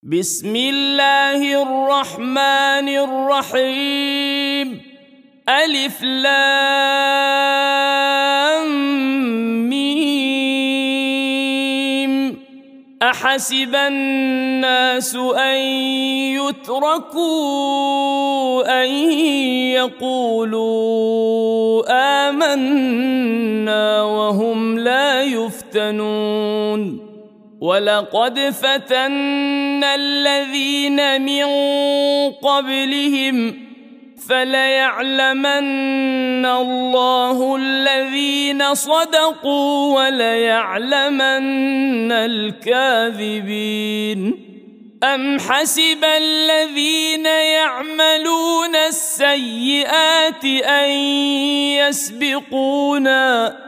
بسم الله الرحمن الرحيم ألف لام ميم أحسب الناس أن يتركوا أن يقولوا آمنا وهم لا يفتنون ولقد فتنا الذين من قبلهم فليعلمن الله الذين صدقوا وليعلمن الكاذبين أم حسب الذين يعملون السيئات أن يسبقونا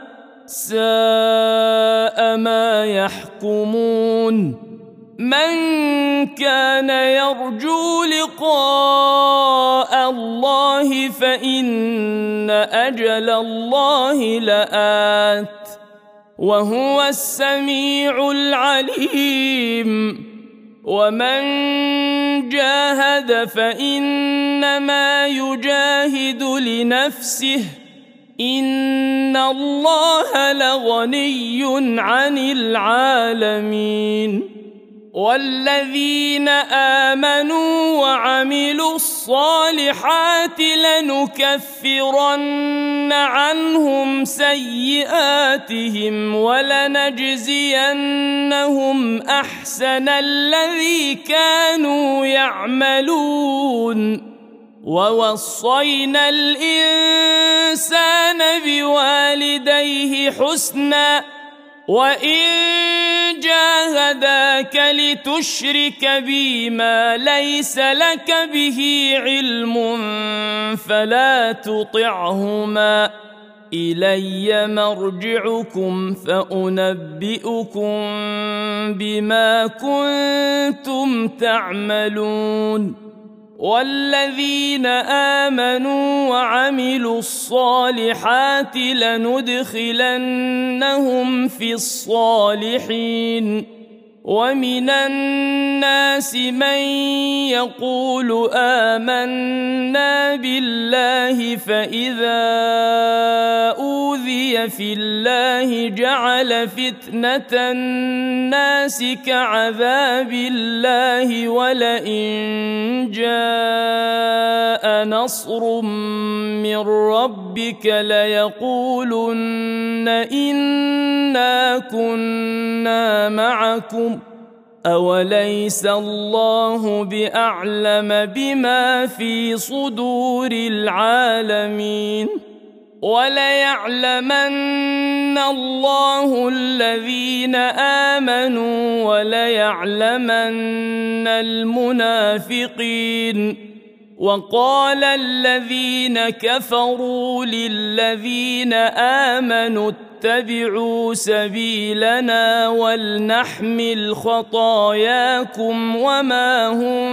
ساء ما يحكمون من كان يرجو لقاء الله فإن أجل الله لآت وهو السميع العليم ومن جاهد فإنما يجاهد لنفسه إن الله لغني عن العالمين والذين آمنوا وعملوا الصالحات لنكفرن عنهم سيئاتهم ولنجزينهم أحسن الذي كانوا يعملون ووصينا الإنسان بوالديه حسنا وإن جاهداك لتشرك بي ما ليس لك به علم فلا تطعهما إلي مرجعكم فأنبئكم بما كنتم تعملون والذين آمنوا وعملوا الصالحات لندخلنهم في الصالحين ومن الناس من يقول آمنا بالله فإذا أوذي في الله جعل فتنة الناس كعذاب الله ولئن جاء نصر من ربك ليقولن إنا كنا معكم أوليس الله بأعلم بما في صدور العالمين وليعلمن الله الذين آمنوا وليعلمن المنافقين وقال الذين كفروا للذين آمنوا اتبعوا سبيلنا ولنحمل خطاياكم وما هم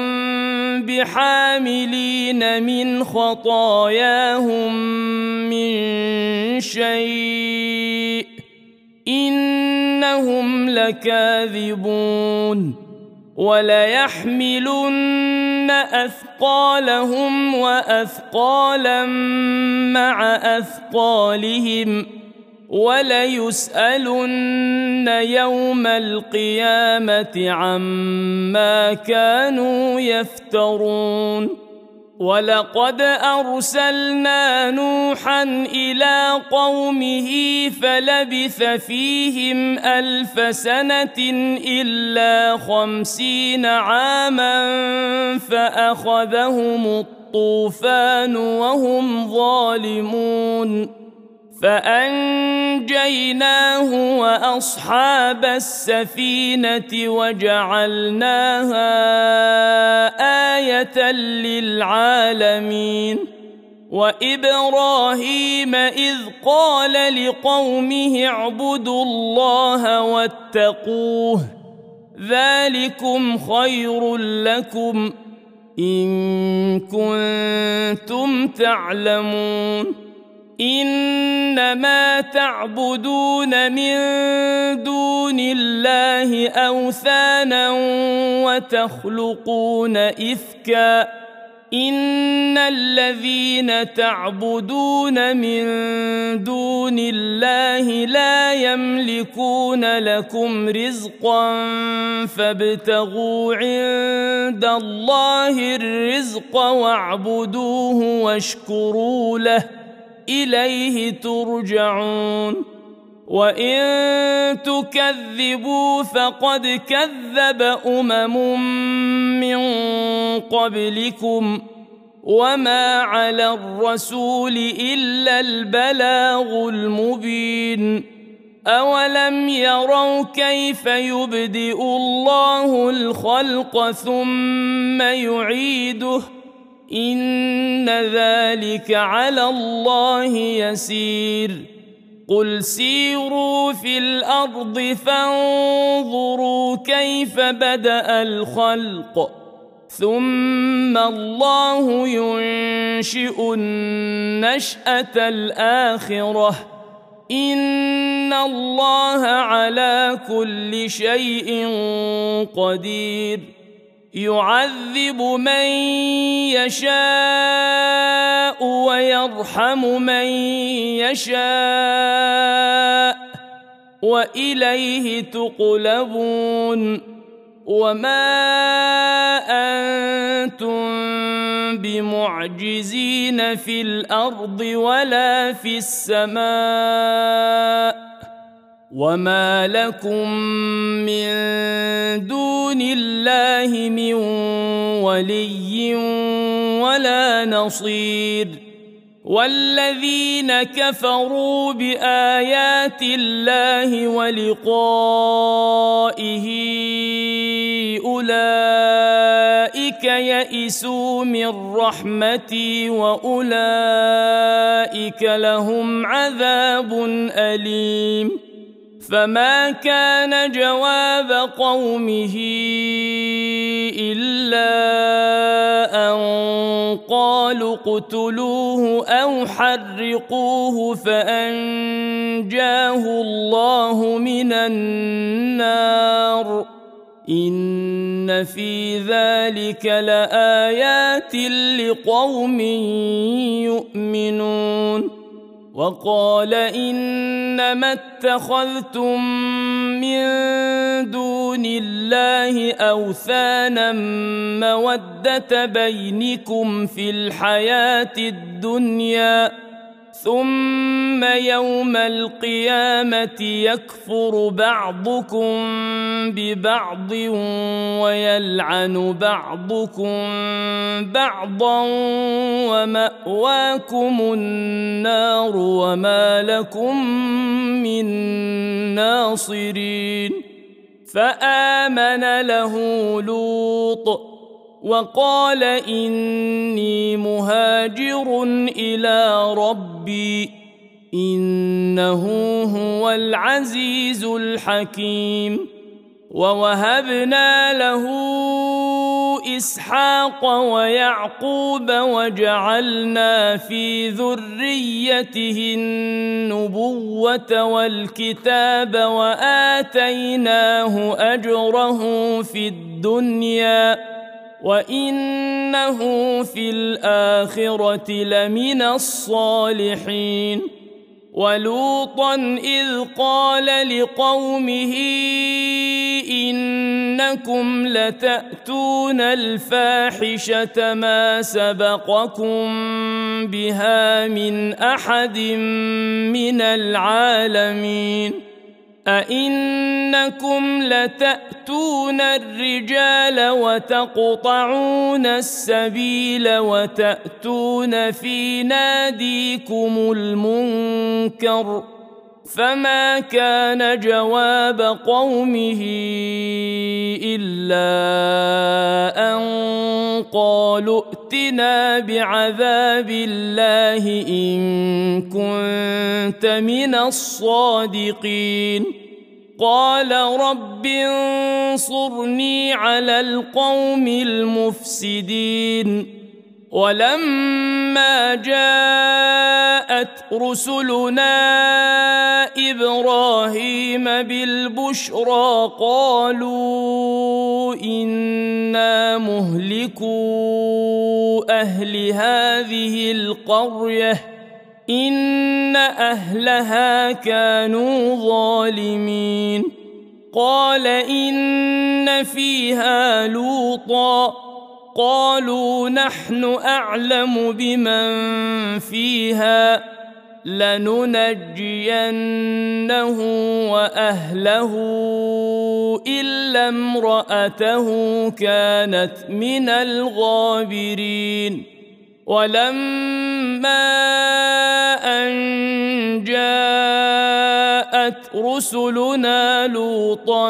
بحاملين من خطاياهم من شيء إنهم لكاذبون وليحملن أثقالهم وأثقالا مع أثقالهم وليسألن يوم القيامة عما كانوا يفترون ولقد أرسلنا نوحا إلى قومه فلبث فيهم 1000 سنة إلا 50 عاما فأخذهم الطوفان وهم ظالمون فأنجيناه وأصحاب السفينة وجعلناها آية للعالمين وإبراهيم إذ قال لقومه اعبدوا الله واتقوه ذلكم خير لكم إن كنتم تعلمون إنما تعبدون من دون الله أوثانا وتخلقون إفكا إن الذين تعبدون من دون الله لا يملكون لكم رزقا فابتغوا عند الله الرزق واعبدوه واشكروا له إليه ترجعون وإن تكذبوا فقد كذب من قبلكم وما على الرسول إلا البلاغ المبين أولم يروا كيف يبدئ الله الخلق ثم يعيده إن ذلك على الله يسير قل سيروا في الأرض فانظروا كيف بدأ الخلق ثم الله ينشئ النشأة الآخرة إن الله على كل شيء قدير يعذب من يشاء ويرحم من يشاء وإليه تقلبون وما أنتم بمعجزين في الأرض ولا في السماء وما لكم من دون الله من ولي ولا نصير والذين كفروا بآيات الله ولقائه أولئك يئسوا من رحمتي وأولئك لهم عذاب أليم فما كان جواب قومه إلا أن قالوا اقتلوه أو حرقوه فأنجاه الله من النار إن في ذلك لآيات لقوم يؤمنون وقال إنما اتخذتم من دون الله أوثانا مودة بينكم في الحياة الدنيا ثم يوم القيامة يكفر بعضكم ببعض ويلعن بعضكم بعضا ومأواكم النار وما لكم من ناصرين فآمن له لوط وقال إني مهاجر إلى ربي إنه هو العزيز الحكيم ووهبنا له إسحاق ويعقوب وجعلنا في ذريته النبوة والكتاب وآتيناه أجره في الدنيا وإنه في الآخرة لمن الصالحين ولوطا إذ قال لقومه إنكم لتأتون الفاحشة ما سبقكم بها من أحد من العالمين أئنكم لتأتون الرجال وتقطعون السبيل وتأتون في ناديكم المنكر فما كان جواب قومه إلا أن قالوا ائتنا بعذاب الله إن كنت من الصادقين قال رب انصرني على القوم المفسدين ولما جاءت رسلنا إبراهيم بالبشرى قالوا إنا مهلكو أهل هذه القرية إن أهلها كانوا ظالمين قال إن فيها لوطا قالوا نحن أعلم بمن فيها لننجينه وأهله إلا امرأته كانت من الغابرين ولما أن جاءت رسلنا لوطا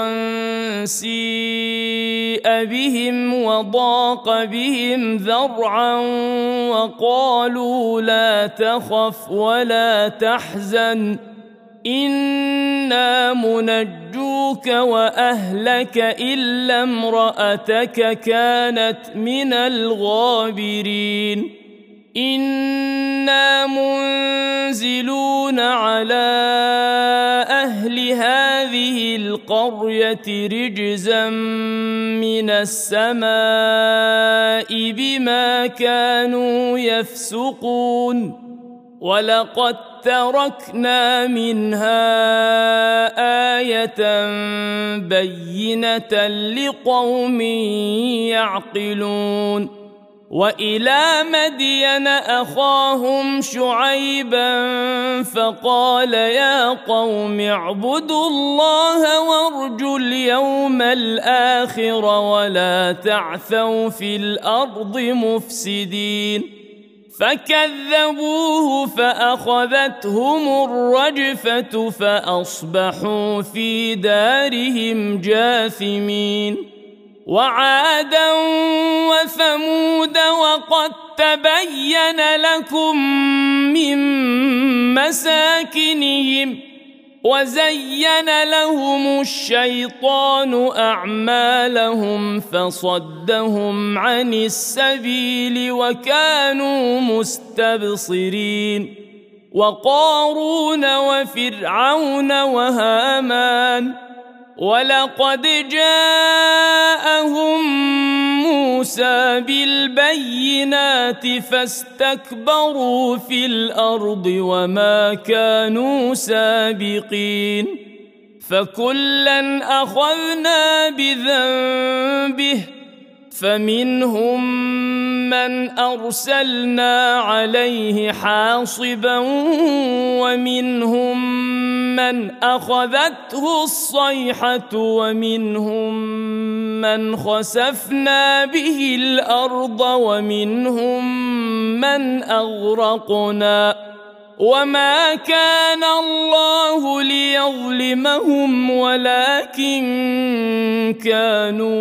سيء بهم وضاق بهم ذرعا وقالوا لا تخف ولا تحزن إنا منجوك وأهلك إلا امرأتك كانت من الغابرين إنا منزلون على أهل هذه القرية رجزا من السماء بما كانوا يفسقون ولقد تركنا منها آية بينة لقوم يعقلون وإلى مدين أخاهم شعيبا فقال يا قوم اعبدوا الله وارجوا اليوم الآخر ولا تعثوا في الأرض مفسدين فكذبوه فأخذتهم الرجفة فأصبحوا في دارهم جاثمين وعادا وثمود وقد تبين لكم من مساكنهم وزين لهم الشيطان أعمالهم فصدهم عن السبيل وكانوا مستبصرين وقارون وفرعون وهامان ولقد جاءهم موسى بالبينات فاستكبروا في الأرض وما كانوا سابقين فكلا أخذنا بذنبه فمنهم من أرسلنا عليه حاصبا ومنهم من أخذته الصيحة ومنهم من خسفنا به الأرض ومنهم من أغرقنا وما كان الله ليظلمهم ولكن كانوا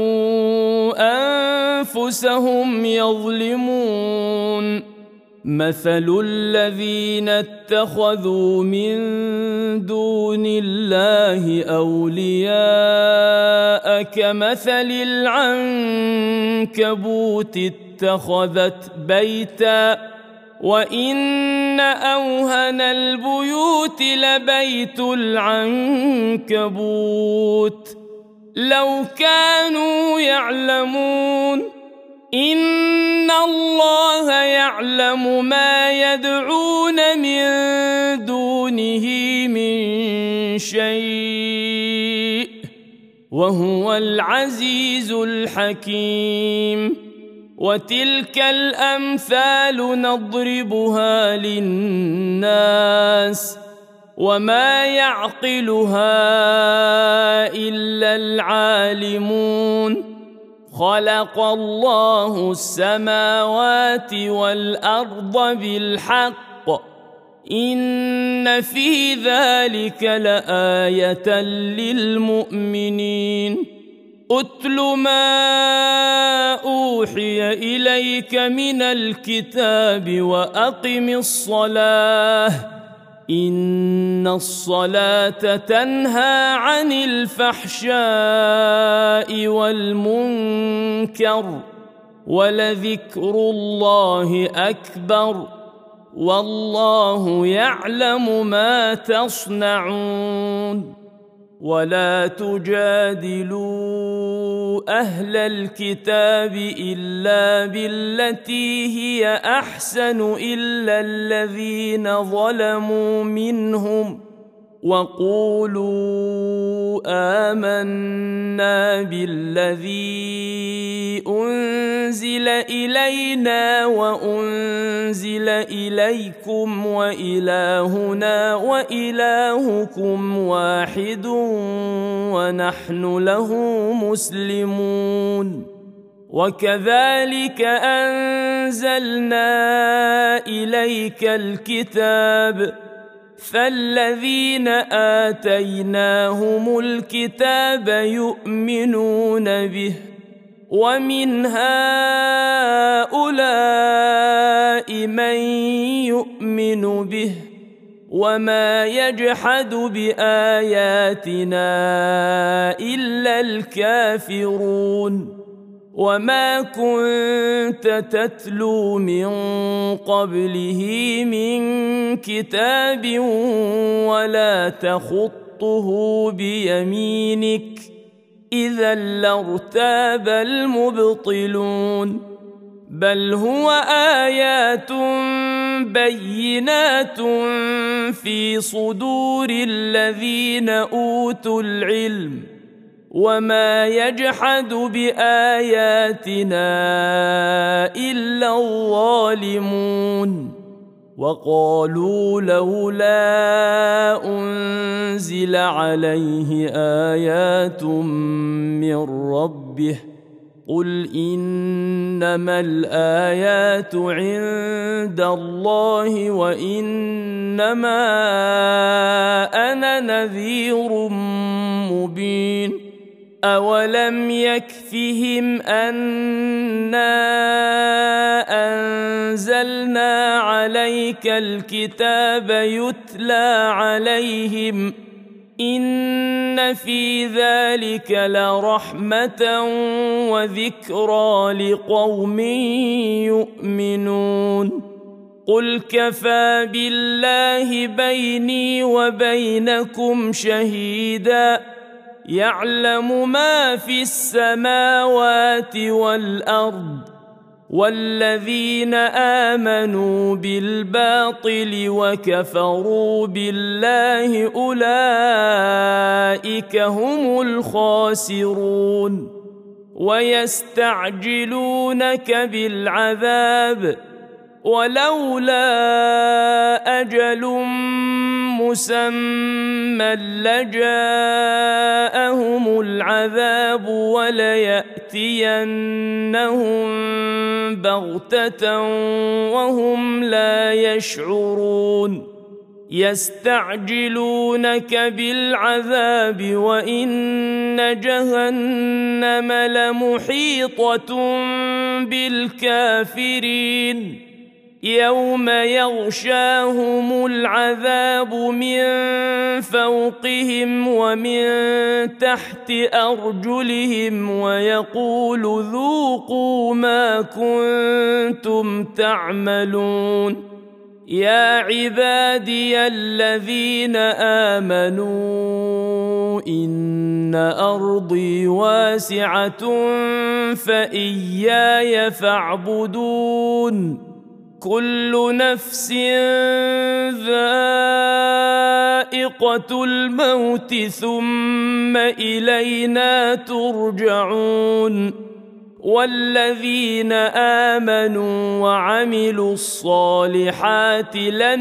أنفسهم يظلمون مثل الذين اتخذوا من دون الله أولياء كمثل العنكبوت اتخذت بيتا وإن أوهن البيوت لبيت العنكبوت لو كانوا يعلمون إن الله يعلم ما يدعون من دونه من شيء وهو العزيز الحكيم وتلك الأمثال نضربها للناس وما يعقلها إلا العالمون خلق الله السماوات والأرض بالحق إن في ذلك لآية للمؤمنين أتل ما أوحي إليك من الكتاب وأقم الصلاة إن الصلاة تنهى عن الفحشاء والمنكر ولذكر الله أكبر والله يعلم ما تصنعون ولا تجادلوا أهل الكتاب إلا بالتي هي أحسن إلا الذين ظلموا منهم وقولوا آمنا بالذي أنزل إلينا وأنزل إليكم وإلهنا وإلهكم واحد ونحن له مسلمون وكذلك أنزلنا إليك الكتاب فالذين آتيناهم الكتاب يؤمنون به ومن هؤلاء من يؤمن به وما يجحد بآياتنا إلا الكافرون وما كنت تتلو من قبله من كتاب ولا تخطه بيمينك إذا لارتاب المبطلون بل هو آيات بينات في صدور الذين أوتوا العلم وما يجحد بآياتنا إلا الظالمون وقالوا لولا أنزل عليه آيات من ربه قل إنما الآيات عند الله وإنما أنا نذير مبين أولم يكفهم أنا أنزلنا عليك الكتاب يتلى عليهم إن في ذلك لرحمة وذكرى لقوم يؤمنون قل كفى بالله بيني وبينكم شهيدا يعلم ما في السماوات والأرض والذين آمنوا بالباطل وكفروا بالله أولئك هم الخاسرون ويستعجلونك بالعذاب ولولا أجل مسمى لجاءهم العذاب وليأتينهم بغتة وهم لا يشعرون يستعجلونك بالعذاب وإن جهنم لمحيطة بالكافرين يوم يغشاهم العذاب من فوقهم ومن تحت أرجلهم ويقول ذوقوا ما كنتم تعملون يا عبادي الذين آمنوا إن أرضي واسعة فإياي فاعبدون كل نفس ذائقة الموت ثم إلينا ترجعون والذين آمنوا وعملوا الصالحات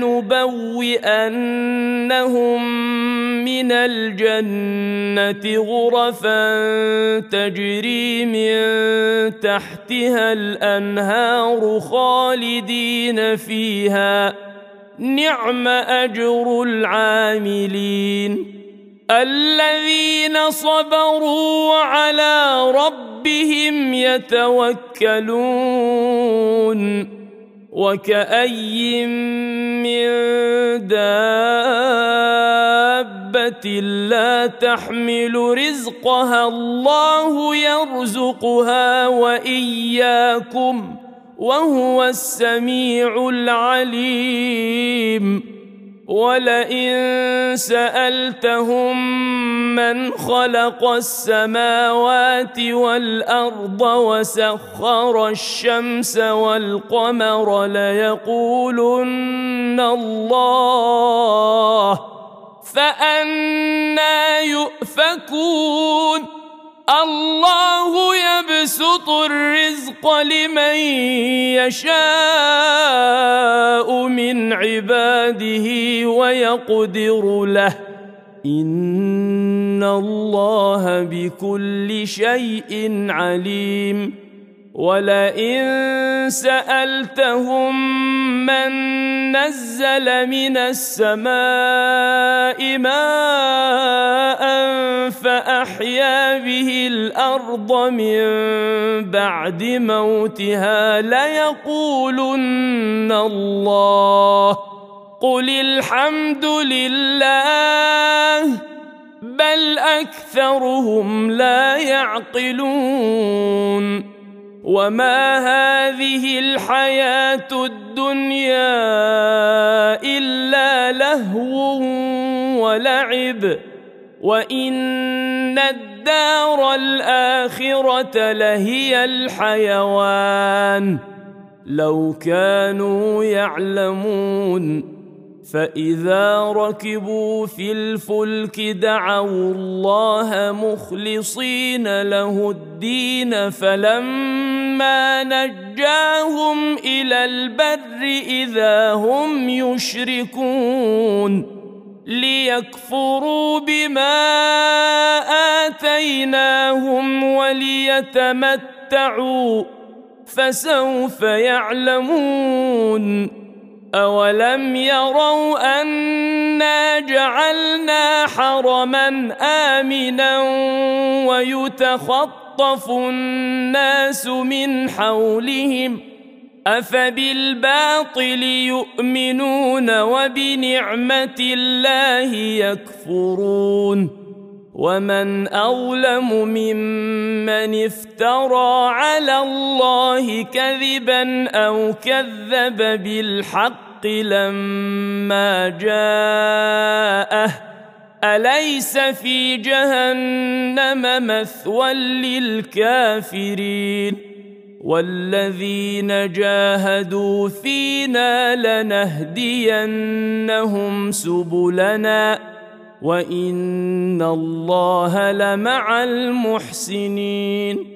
لنبوئنهم من الجنة غرفا تجري من تحتها الأنهار خالدين فيها نعم أجر العاملين الذين صبروا وعلى ربهم يتوكلون وكأي من دابة لا تحمل رزقها الله يرزقها وإياكم وهو السميع العليم. ولئن سألتهم من خلق السماوات والأرض وسخر الشمس والقمر ليقولن الله، فأنى يؤفكون؟ الله يبسط الرزق لمن يشاء من عباده ويقدر له، إن الله بكل شيء عليم. ولئن سألتهم من نزل من السماء ماء فأحيا به الأرض من بعد موتها ليقولن الله، قل الحمد لله، بل أكثرهم لا يعقلون. وما هذه الحياة الدنيا إلا لهو ولعب، وإن الدار الآخرة لهي الحيوان لو كانوا يعلمون. فإذا ركبوا في الفلك دعوا الله مخلصين له الدين، فلما نجاهم إلى البر إذا هم يشركون، ليكفروا بما آتيناهم وليتمتعوا فسوف يعلمون. أولم يروا أنا جعلنا حرما آمنا ويتخطف الناس من حولهم، أفبالباطل يؤمنون وبنعمة الله يكفرون؟ ومن أظلم ممن افترى على الله كذبا أو كذب بالحق لما جاءه، أليس في جهنم مثوى للكافرين؟ والذين جاهدوا فينا لنهدينهم سبلنا وإن الله لمع المحسنين.